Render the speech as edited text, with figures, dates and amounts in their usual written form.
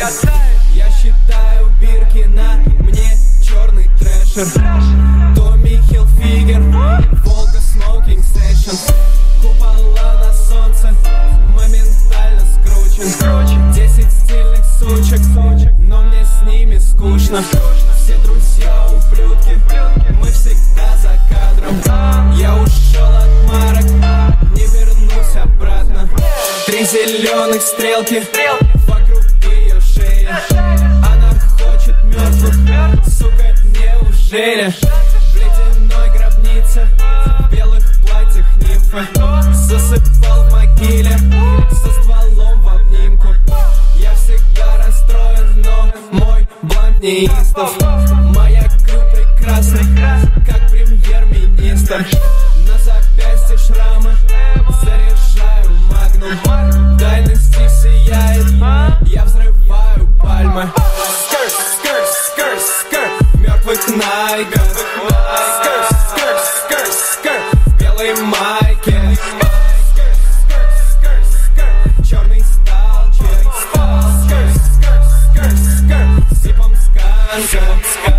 Я считаю бирки на мне черный трэшер. Томми Хилфигер, Волга Смокинг Session. Купола на солнце, моментально скручен. 10 стильных сучек, но мне с ними скучно. Все друзья ублюдки, мы всегда за кадром. Я ушел от марок, не вернусь обратно. 3 зеленых стрелки вокруг ее шеи. Она хочет мертвых, сука, неужели? В ледяной гробнице, в белых платьях нимфы. Засыпал в могиле, со стволом в обнимку. Я всегда расстроен, но мой бланк неистов. Моя крю прекрасна, как премьер-министр. На запястье шрамы, заряжаю магнум. Дальности сияет, я взрываю пальмы. Скрт, скрт, скрт, скрт, мертвых найках. Скрт, скрт, скрт, скрт, в белой майке. Скрт, скрт, скрт, скрт, черный сталчер. Скрт, скрт, скрт, скрт, с типом сканка.